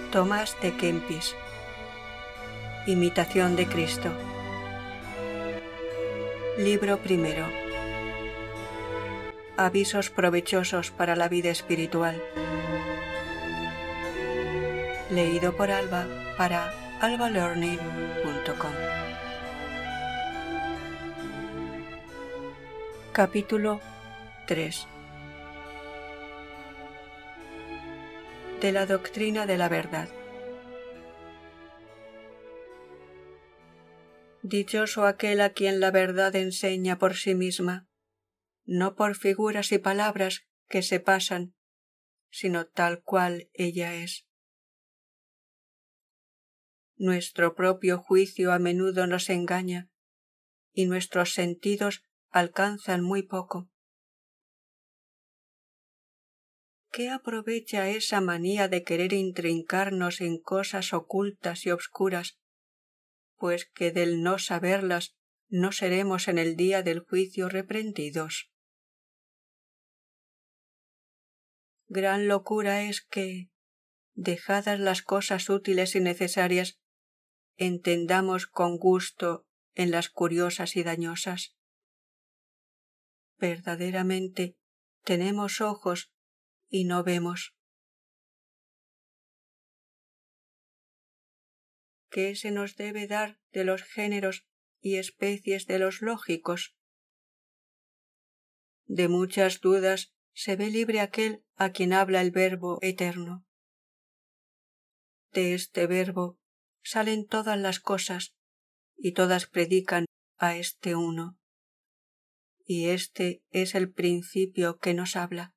Tomás de Kempis. Imitación de Cristo. Libro primero. Avisos provechosos para la vida espiritual. Leído por Alba para albalearning.com. Capítulo 3. De la doctrina de la verdad. Dichoso aquel a quien la verdad enseña por sí misma, no por figuras y palabras que se pasan, sino tal cual ella es. Nuestro propio juicio a menudo nos engaña, y nuestros sentidos alcanzan muy poco. ¿Qué aprovecha esa manía de querer intrincarnos en cosas ocultas y obscuras, pues que del no saberlas no seremos en el día del juicio reprendidos? Gran locura es que, dejadas las cosas útiles y necesarias, entendamos con gusto en las curiosas y dañosas. Verdaderamente tenemos ojos y no vemos. ¿Qué se nos debe dar de los géneros y especies de los lógicos? De muchas dudas se ve libre aquel a quien habla el Verbo eterno. De este Verbo salen todas las cosas, y todas predican a este uno. Y este es el principio que nos habla.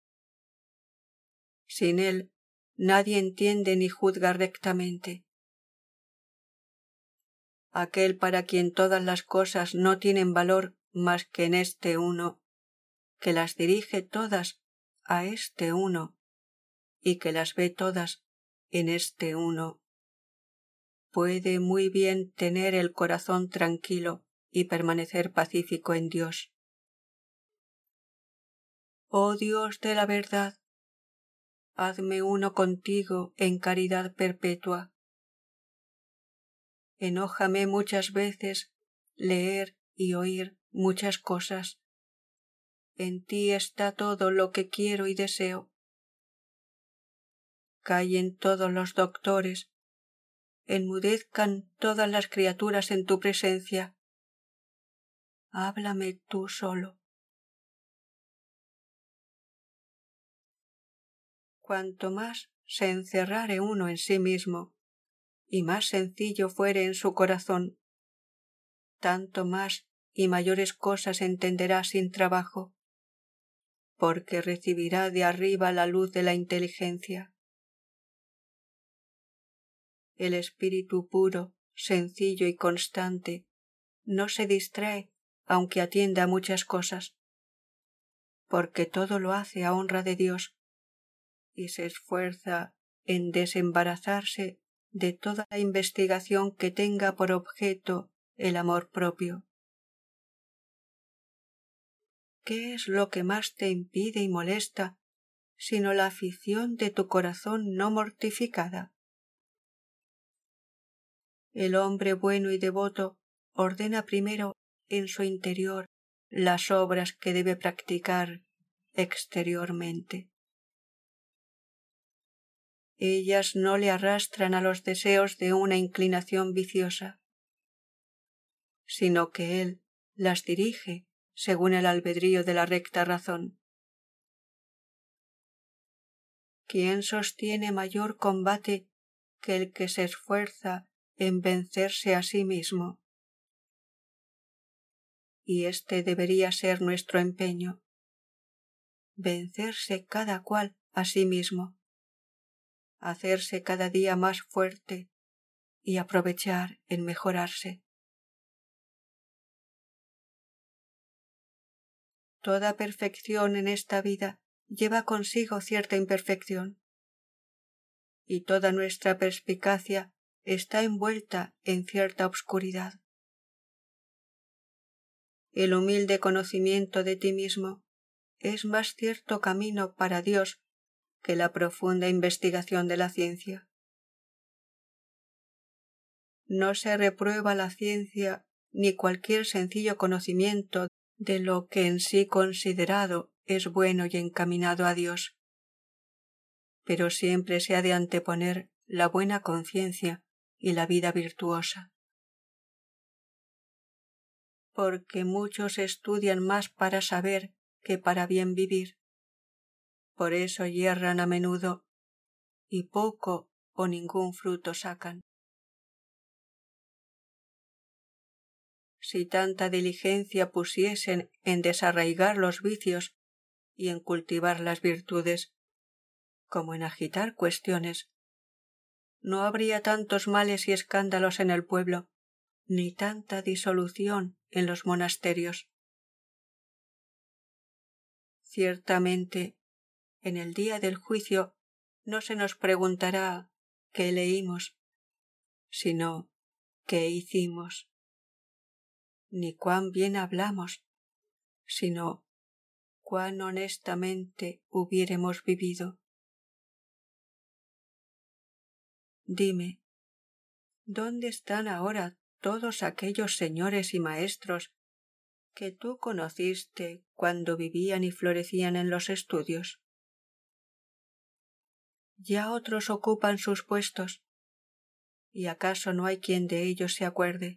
Sin él nadie entiende ni juzga rectamente. Aquel para quien todas las cosas no tienen valor más que en este uno, que las dirige todas a este uno, y que las ve todas en este uno, puede muy bien tener el corazón tranquilo y permanecer pacífico en Dios. Oh Dios de la verdad, hazme uno contigo en caridad perpetua. Enójame muchas veces leer y oír muchas cosas. En ti está todo lo que quiero y deseo. Callen todos los doctores, enmudezcan todas las criaturas en tu presencia. Háblame tú solo. Cuanto más se encerrare uno en sí mismo, y más sencillo fuere en su corazón, tanto más y mayores cosas entenderá sin trabajo, porque recibirá de arriba la luz de la inteligencia. El espíritu puro, sencillo y constante no se distrae aunque atienda a muchas cosas, porque todo lo hace a honra de Dios, y se esfuerza en desembarazarse de toda la investigación que tenga por objeto el amor propio. ¿Qué es lo que más te impide y molesta, sino la afición de tu corazón no mortificada? El hombre bueno y devoto ordena primero en su interior las obras que debe practicar exteriormente. Ellas no le arrastran a los deseos de una inclinación viciosa, sino que él las dirige según el albedrío de la recta razón. ¿Quién sostiene mayor combate que el que se esfuerza en vencerse a sí mismo? Y este debería ser nuestro empeño, vencerse cada cual a sí mismo, hacerse cada día más fuerte y aprovechar en mejorarse. Toda perfección en esta vida lleva consigo cierta imperfección, y toda nuestra perspicacia está envuelta en cierta obscuridad. El humilde conocimiento de ti mismo es más cierto camino para Dios que la profunda investigación de la ciencia. no se reprueba la ciencia ni cualquier sencillo conocimiento de lo que en sí considerado es bueno y encaminado a Dios. Pero siempre se ha de anteponer la buena conciencia y la vida virtuosa. Porque muchos estudian más para saber que para bien vivir. Por eso yerran a menudo y poco o ningún fruto sacan. Si tanta diligencia pusiesen en desarraigar los vicios y en cultivar las virtudes, como en agitar cuestiones, no habría tantos males y escándalos en el pueblo, ni tanta disolución en los monasterios. Ciertamente, en el día del juicio no se nos preguntará qué leímos, sino qué hicimos, ni cuán bien hablamos, sino cuán honestamente hubiéremos vivido. Dime, ¿dónde están ahora todos aquellos señores y maestros que tú conociste cuando vivían y florecían en los estudios? Ya otros ocupan sus puestos, ¿y acaso no hay quien de ellos se acuerde?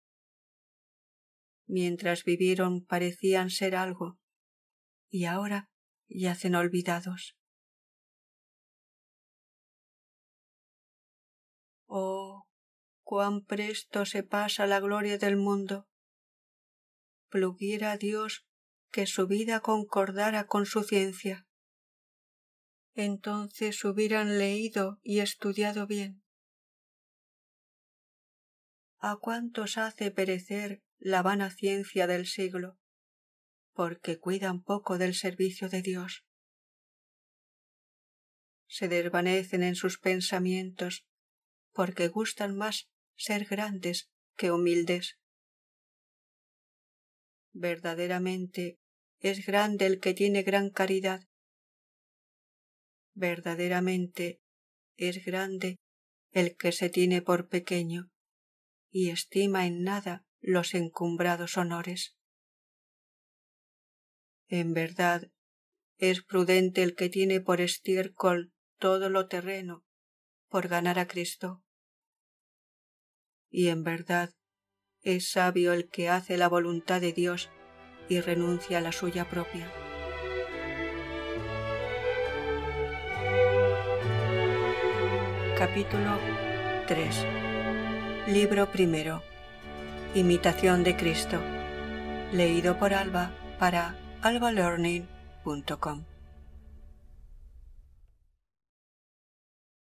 Mientras vivieron parecían ser algo, y ahora yacen olvidados. Oh, cuán presto se pasa la gloria del mundo. Pluguiera a Dios que su vida concordara con su ciencia. Entonces hubieran leído y estudiado bien. ¿A cuántos hace perecer la vana ciencia del siglo? Porque cuidan poco del servicio de Dios. Se desvanecen en sus pensamientos, porque gustan más ser grandes que humildes. Verdaderamente es grande el que tiene gran caridad. Verdaderamente es grande el que se tiene por pequeño y estima en nada los encumbrados honores. En verdad, es prudente el que tiene por estiércol todo lo terreno por ganar a Cristo. Y en verdad, es sabio el que hace la voluntad de Dios y renuncia a la suya propia. Capítulo 3. Libro primero. Imitación de Cristo. Leído por Alba para albalearning.com.